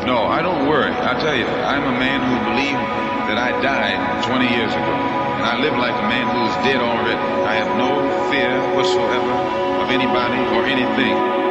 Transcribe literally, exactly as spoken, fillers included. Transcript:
No, I don't worry. I tell you, I'm a man who believed that I died twenty years ago. And I live like a man who is dead already. I have no fear whatsoever of anybody or anything.